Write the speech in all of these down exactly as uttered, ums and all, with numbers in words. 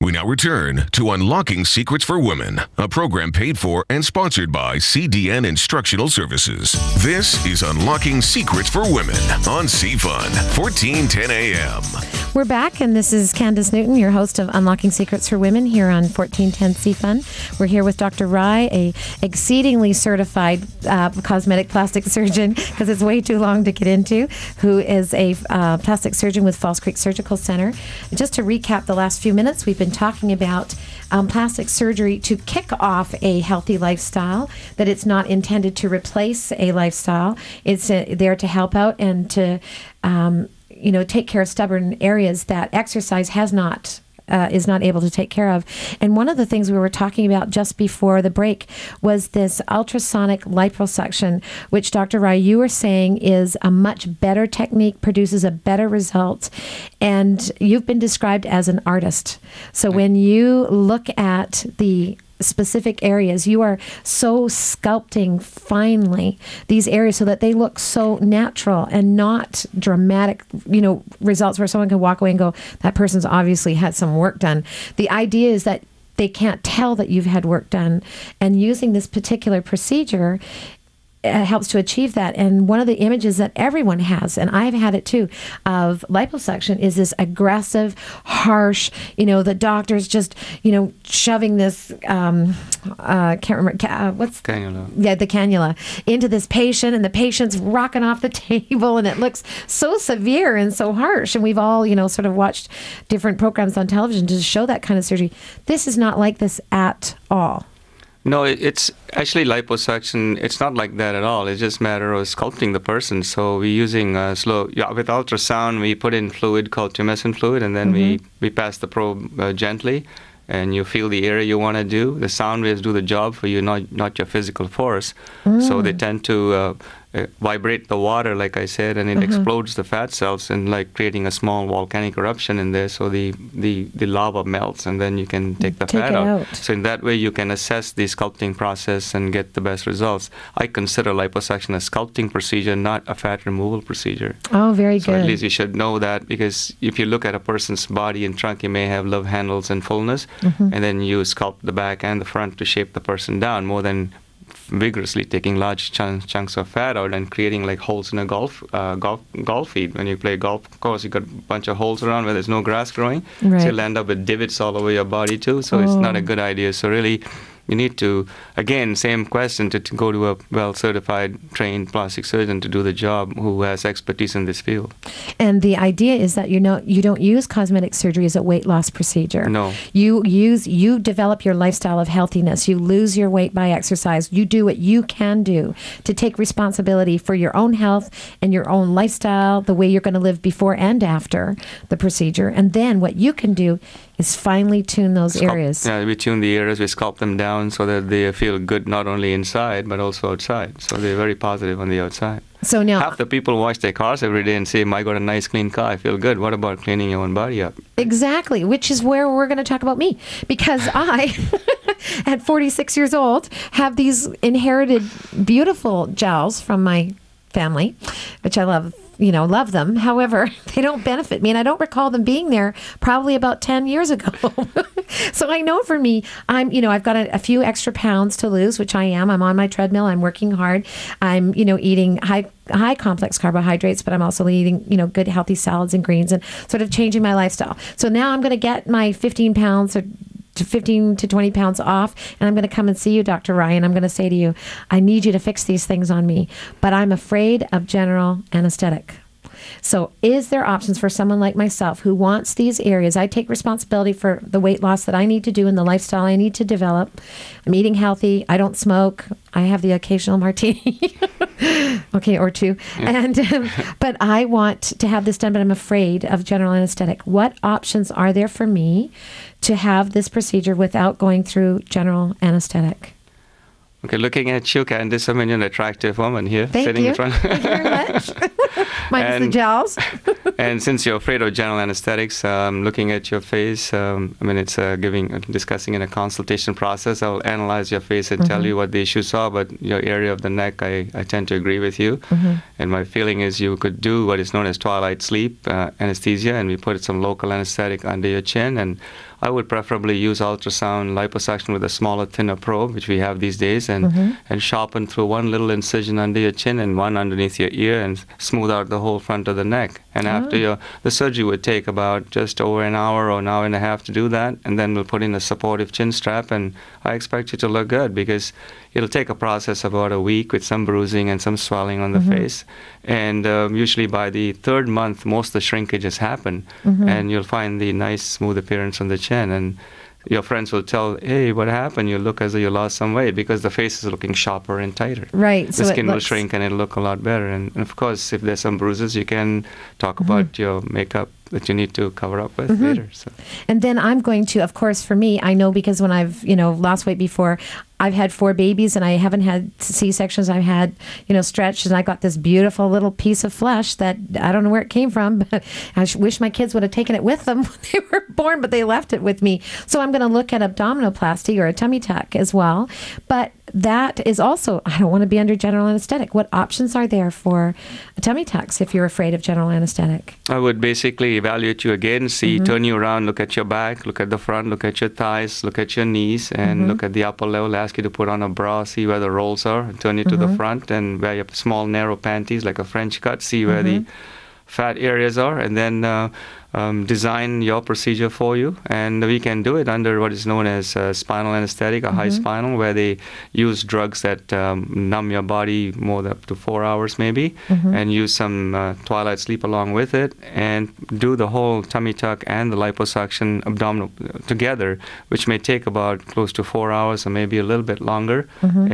We now return to Unlocking Secrets for Women, a program paid for and sponsored by C D N Instructional Services. This is Unlocking Secrets for Women on C Fun, fourteen ten A M. We're back, and this is Candace Newton, your host of Unlocking Secrets for Women here on fourteen ten C Fun. We're here with Doctor Rai, a exceedingly certified uh, cosmetic plastic surgeon, because it's way too long to get into, who is a uh, plastic surgeon with Falls Creek Surgical Center. Just to recap the last few minutes, we've been talking about um, plastic surgery to kick off a healthy lifestyle, that it's not intended to replace a lifestyle. It's uh, there to help out and to um, you know, take care of stubborn areas that exercise has not, uh, is not able to take care of. And one of the things we were talking about just before the break was this ultrasonic liposuction, which Doctor Rai, you were saying is a much better technique, produces a better result. And you've been described as an artist. So when you look at the specific areas, you are so sculpting finely these areas so that they look so natural and not dramatic, you know, results where someone can walk away and go, that person's obviously had some work done. The idea is that they can't tell that you've had work done, and using this particular procedure Uh, helps to achieve that. And one of the images that everyone has, and I've had it too, of liposuction is this aggressive, harsh, you know, the doctor's just, you know, shoving this, um, uh, can't remember, ca- uh, what's? Cannula. Yeah, the cannula into this patient, and the patient's rocking off the table, and it looks so severe and so harsh. And we've all, you know, sort of watched different programs on television to show that kind of surgery. This is not like this at all. No, it- it's actually liposuction. It's not like that at all. It's just a matter of sculpting the person. So we're using uh, slow, yeah, with ultrasound, we put in fluid called tumescent fluid, and then Mm-hmm. we, we pass the probe uh, gently, and you feel the area you want to do. The sound waves do the job for you, not not your physical force. Mm. So they tend to uh, uh, vibrate the water, like I said, and it Uh-huh. explodes the fat cells, and like creating a small volcanic eruption in there. So the, the, the lava melts, and then you can take the Take fat it out. out. So in that way, you can assess the sculpting process and get the best results. I consider liposuction a sculpting procedure, not a fat removal procedure. Oh, very So good. at least you should know that, because if you look at a person's body and trunk, you may have love handles and fullness, Mm-hmm. and then you sculpt the back and the front to shape the person down more than vigorously taking large chunks, chunks of fat out and creating like holes in a golf uh, golf golf feed. When you play golf course, you got a bunch of holes around where there's no grass growing, Right. so you'll end up with divots all over your body too. So it's not a Oh. good idea. So really, you need to, again, same question, to, to go to a well-certified, trained plastic surgeon to do the job, who has expertise in this field. And the idea is that you know you don't use cosmetic surgery as a weight loss procedure. No. You use you develop your lifestyle of healthiness. You lose your weight by exercise. You do what you can do to take responsibility for your own health and your own lifestyle, the way you're going to live before and after the procedure. And then what you can do is finely tune those Sculpt- areas. Yeah, we tune the areas, we sculpt them down so that they feel good not only inside but also outside. So they're very positive on the outside. So now Half the people wash their cars every day and say, I got a nice clean car, I feel good. What about cleaning your own body up? Exactly, which is where we're going to talk about me, because I, at forty-six years old, have these inherited beautiful gels from my family, which I love, you know, love them. However, they don't benefit me, and I don't recall them being there probably about ten years ago. So I know for me, I'm, you know, I've got a, a few extra pounds to lose, which I am. I'm on my treadmill. I'm working hard. I'm, you know, eating high high complex carbohydrates, but I'm also eating, you know, good healthy salads and greens, and sort of changing my lifestyle. So now I'm going to get my fifteen pounds or to fifteen to twenty pounds off, and I'm going to come and see you, Doctor Ryan. I'm going to say to you, I need you to fix these things on me, but I'm afraid of general anesthetic. So is there options for someone like myself who wants these areas? I take responsibility for the weight loss that I need to do and the lifestyle I need to develop. I'm eating healthy. I don't smoke. I have the occasional martini. Okay, or two. Yeah. And um, but I want to have this done, but I'm afraid of general anesthetic. What options are there for me to have this procedure without going through general anesthetic? Okay, looking at you, Candice, I mean, you're an attractive woman here, Thank sitting you. in front. Thank you very much. Minus the And- gels. And since you're afraid of general anesthetics, um, looking at your face, um, I mean, it's uh, giving, uh, discussing in a consultation process. I'll analyze your face and Mm-hmm. tell you what the issues are, but your area of the neck, I, I tend to agree with you. Mm-hmm. And my feeling is you could do what is known as twilight sleep uh, anesthesia, and we put some local anesthetic under your chin, and I would preferably use ultrasound liposuction with a smaller, thinner probe, which we have these days, and, Mm-hmm. and sharpen through one little incision under your chin and one underneath your ear and smooth out the whole front of the neck. And after Oh. your, the surgery would take about just over an hour or an hour and a half to do that, and then we'll put in a supportive chin strap, and I expect you to look good because it'll take a process about a week with some bruising and some swelling on the Mm-hmm. face. And um, usually by the third month, most of the shrinkage has happened, Mm-hmm. and you'll find the nice, smooth appearance on the chin. And your friends will tell, hey, what happened? You look as though you lost some weight because the face is looking sharper and tighter. Right. The So it skin will looks- shrink and it'll look a lot better. And, and of course, if there's some bruises, you can talk about your makeup that you need to cover up with later. So. And then I'm going to, of course, for me, I know because when I've, you know, lost weight before, I've had four babies and I haven't had C-sections. I've had, you know, stretched, and I got this beautiful little piece of flesh that I don't know where it came from, but I sh- wish my kids would have taken it with them when they were born, but they left it with me. So I'm going to look at abdominoplasty or a tummy tuck as well. But that is also, I don't want to be under general anesthetic. What options are there for tummy tucks if you're afraid of general anesthetic? I would basically evaluate you again, see, turn you around, look at your back, look at the front, look at your thighs, look at your knees, and look at the upper level. Ask you to put on a bra, see where the rolls are, and turn you to the front, and wear your small, narrow panties like a French cut, see where the fat areas are, and then uh, um, design your procedure for you. And we can do it under what is known as uh, spinal anesthetic, a high spinal, where they use drugs that um, numb your body more than up to four hours maybe, and use some uh, twilight sleep along with it, and do the whole tummy tuck and the liposuction abdominal together, which may take about close to four hours or maybe a little bit longer,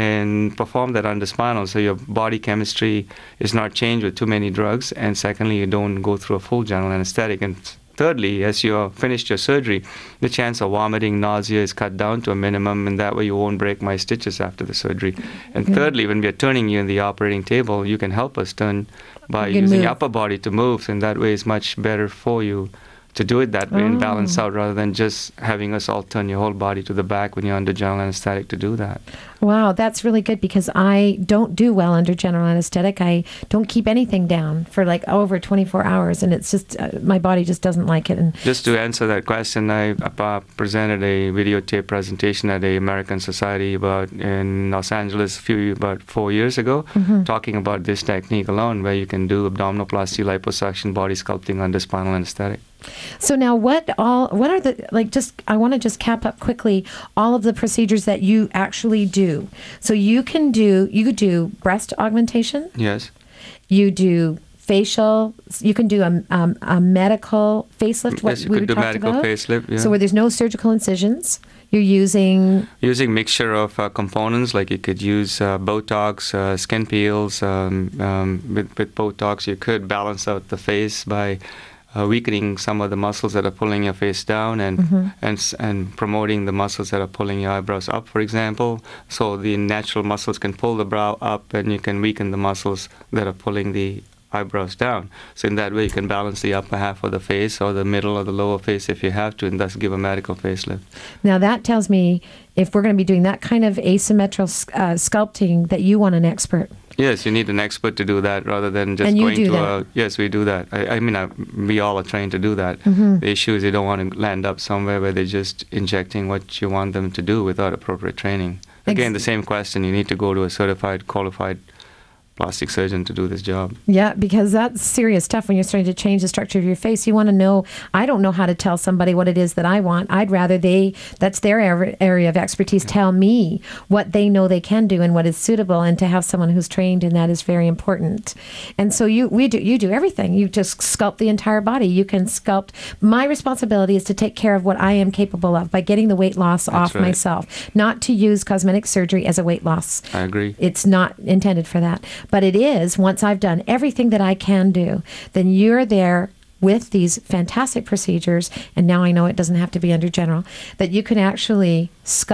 and perform that under spinal, so your body chemistry is not changed with too many drugs, and secondly, you don't go through a full general anesthetic. And thirdly, as you have finished your surgery, the chance of vomiting, nausea is cut down to a minimum, and that way you won't break my stitches after the surgery. And thirdly, when we are turning you in the operating table, you can help us turn by You can using move. upper body to move, and that way it's much better for you to do it that way and balance out rather than just having us all turn your whole body to the back when you're under general anesthetic to do that. Wow, that's really good because I don't do well under general anesthetic. I don't keep anything down for like over twenty-four hours, and it's just uh, my body just doesn't like it. And Just to answer that question, I uh, presented a videotape presentation at the American Society about in Los Angeles a few about four years ago, talking about this technique alone, where you can do abdominoplasty, liposuction, body sculpting under spinal anesthetic. so now, what all? What are the like? Just I want to just cap up quickly all of the procedures that you actually do. So you can do you do breast augmentation. Yes. You do facial. You can do a, um, a medical facelift. What Yes, you we could do talked medical about. facelift, yeah. So where there's no surgical incisions, you're using. Using mixture of uh, components, like you could use uh, Botox, uh, skin peels. Um, um, with, with Botox, you could balance out the face by uh, weakening some of the muscles that are pulling your face down, and and s- and promoting the muscles that are pulling your eyebrows up, for example. So the natural muscles can pull the brow up, and you can weaken the muscles that are pulling the eyebrows down. So in that way, you can balance the upper half of the face or the middle or the lower face if you have to, and thus give a medical facelift. Now that tells me if we're going to be doing that kind of asymmetrical uh, sculpting, that you want an expert. Yes, you need an expert to do that rather than just And you going do to that. a. Yes, we do that. I, I mean, I, we all are trained to do that. Mm-hmm. The issue is you don't want to land up somewhere where they're just injecting what you want them to do without appropriate training. Again, Ex- the same question. You need to go to a certified, qualified plastic surgeon to do this job. Yeah, because that's serious stuff when you're starting to change the structure of your face. You want to know, I don't know how to tell somebody what it is that I want. I'd rather they, that's their ar- area of expertise, tell me what they know they can do and what is suitable, and to have someone who's trained in that is very important. And so you, we do, you do everything. You just sculpt the entire body. You can sculpt. My responsibility is to take care of what I am capable of by getting the weight loss off right. myself, not to use cosmetic surgery as a weight loss. I agree. It's not intended for that. But it is, once I've done everything that I can do, then you're there with these fantastic procedures, and now I know it doesn't have to be under general, that you can actually sculpt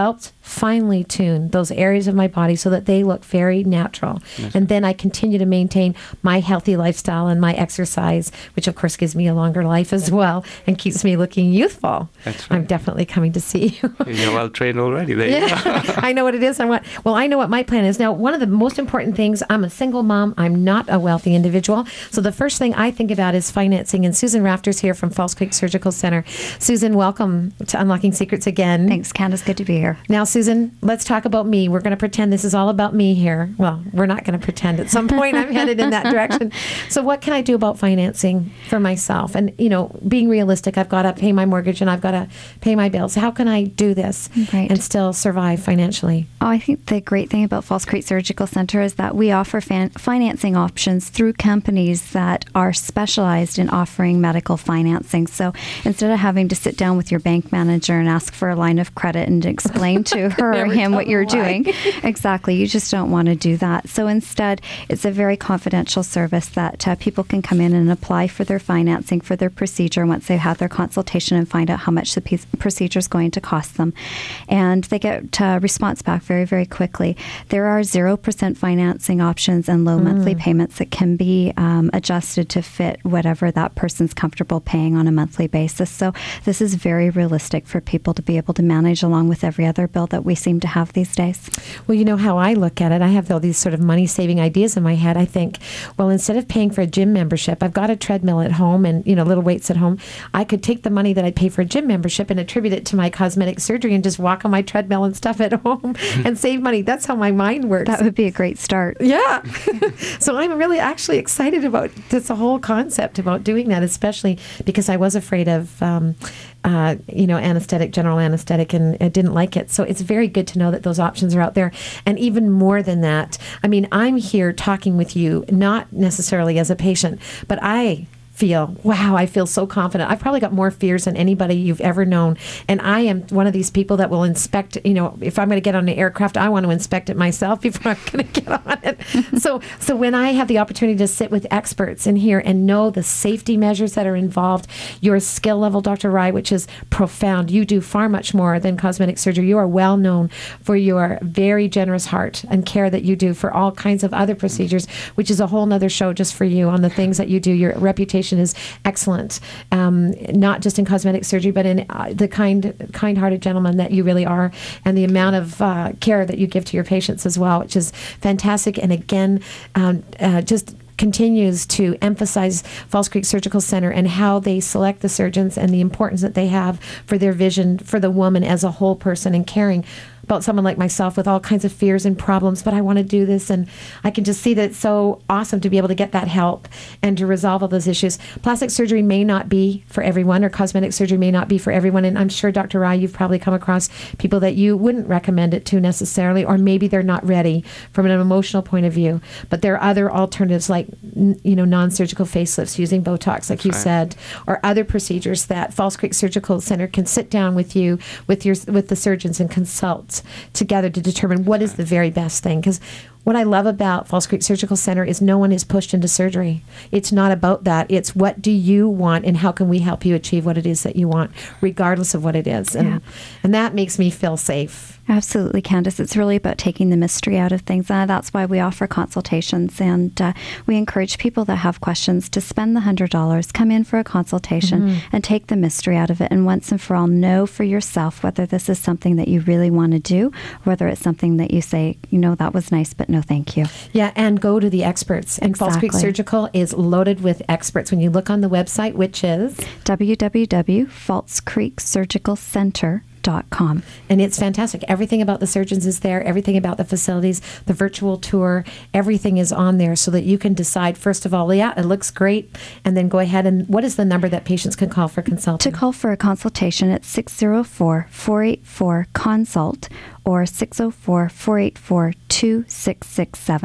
finely tune those areas of my body so that they look very natural. Yes. And then I continue to maintain my healthy lifestyle and my exercise, which of course gives me a longer life as well and keeps me looking youthful. That's right. I'm definitely coming to see you. You're well trained already. There yeah. you go. I know what it is. I want, well, I know what my plan is. Now, one of the most important things, I'm a single mom. I'm not a wealthy individual. So the first thing I think about is financing. And Susan Rafters here from Falls Creek Surgical Center. Susan, welcome to Unlocking Secrets again. Thanks, Candace. Good to be here. Now, Susan, let's talk about me. We're going to pretend this is all about me here. Well, we're not going to pretend. At some point, I'm headed in that direction. So what can I do about financing for myself? And, you know, being realistic, I've got to pay my mortgage and I've got to pay my bills. How can I do this right. and still survive financially? Oh, I think the great thing about Falls Creek Surgical Center is that we offer fan- financing options through companies that are specialized in offering medical financing. So instead of having to sit down with your bank manager and ask for a line of credit and explain to her or him what you're doing, exactly, you just don't want to do that. So instead, it's a very confidential service that uh, people can come in and apply for their financing for their procedure once they've had their consultation and find out how much the piece, procedure is going to cost them. And they get a uh, response back very, very quickly. There are zero percent financing options and low mm. monthly payments that can be um, adjusted to fit whatever that person's comfortable paying on a monthly basis. So this is very realistic for people to be able to manage along with every other bill that we seem to have these days. Well, you know how I look at it. I have all these sort of money-saving ideas in my head. I think, well, instead of paying for a gym membership, I've got a treadmill at home and, you know, little weights at home. I could take the money that I'd pay for a gym membership and attribute it to my cosmetic surgery and just walk on my treadmill and stuff at home and save money. That's how my mind works. That would be a great start. Yeah. So I'm really actually excited about this whole concept about doing that, especially because I was afraid of, um, uh, you know, anesthetic, general anesthetic, and I didn't like it. So it's very good to know that those options are out there. And even more than that, I mean, I'm here talking with you, not necessarily as a patient, but I feel, wow, I feel so confident. I've probably got more fears than anybody you've ever known. And I am one of these people that will inspect, you know, if I'm going to get on an aircraft, I want to inspect it myself before I'm going to get on it. so so when I have the opportunity to sit with experts in here and know the safety measures that are involved, your skill level, Doctor Rai, which is profound. You do far much more than cosmetic surgery. You are well known for your very generous heart and care that you do for all kinds of other procedures, which is a whole nother show just for you on the things that you do. Your reputation is excellent, um, not just in cosmetic surgery, but in uh, the kind, kind-hearted gentleman that you really are, and the amount of uh, care that you give to your patients as well, which is fantastic. And again, um, uh, just continues to emphasize Falls Creek Surgical Center and how they select the surgeons and the importance that they have for their vision for the woman as a whole person and caring about someone like myself with all kinds of fears and problems, but I want to do this, and I can just see that it's so awesome to be able to get that help and to resolve all those issues. Plastic surgery may not be for everyone, or cosmetic surgery may not be for everyone, and I'm sure, Doctor Rai, you've probably come across people that you wouldn't recommend it to necessarily, or maybe they're not ready from an emotional point of view, but there are other alternatives like, you know, non-surgical facelifts using Botox, like you right. said, or other procedures that Falls Creek Surgical Center can sit down with you, with your with the surgeons and consult together to determine what is the very best thing. Because what I love about Falls Creek Surgical Center is no one is pushed into surgery. It's not about that. It's what do you want and how can we help you achieve what it is that you want, regardless of what it is. And, yeah. and that makes me feel safe. Absolutely, Candace. It's really about taking the mystery out of things. And that's why we offer consultations. And uh, we encourage people that have questions to spend the one hundred dollars, come in for a consultation, mm-hmm. and take the mystery out of it. And once and for all, know for yourself whether this is something that you really want to do, whether it's something that you say, you know, that was nice, but no thank you. Yeah, and go to the experts. And exactly. Falls Creek Surgical is loaded with experts. When you look on the website, which is w w w dot falls creek surgical center dot com. And it's fantastic. Everything about the surgeons is there. Everything about the facilities, the virtual tour, everything is on there so that you can decide, first of all, yeah, it looks great, and then go ahead and what is the number that patients can call for consulting? To call for a consultation, it's six oh four, four eight four, consult or six oh four, four eight four, two six six seven.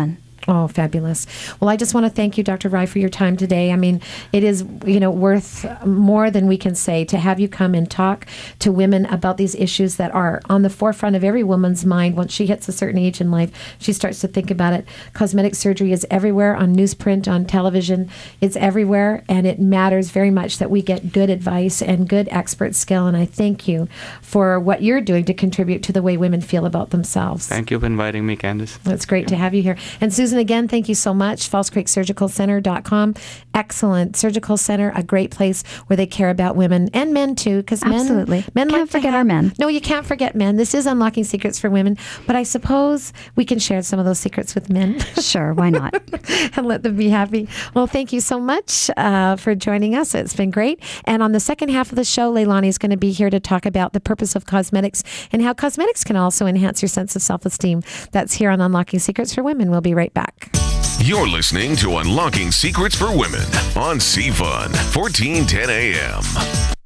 Oh, fabulous. Well, I just want to thank you, Doctor Rye, for your time today. I mean, it is, you know, worth more than we can say to have you come and talk to women about these issues that are on the forefront of every woman's mind. Once she hits a certain age in life, she starts to think about it. Cosmetic surgery is everywhere, on newsprint, on television. It's everywhere, and it matters very much that we get good advice and good expert skill. And I thank you for what you're doing to contribute to the way women feel about themselves. Thank you for inviting me, Candace. It's great to have you here. And Susan, again, thank you so much. falls creek surgical center dot com. Excellent surgical center, a great place where they care about women and men too, because men, Absolutely. men Can't like to forget have- our men. No, you can't forget men. This is Unlocking Secrets for Women, but I suppose we can share some of those secrets with men. Sure, why not? And let them be happy. Well, thank you so much uh, for joining us. It's been great. And on the second half of the show, Leilani is going to be here to talk about the purpose of cosmetics and how cosmetics can also enhance your sense of self-esteem. That's here on Unlocking Secrets for Women. We'll be right back. You're listening to Unlocking Secrets for Women on C F U N, fourteen ten A M.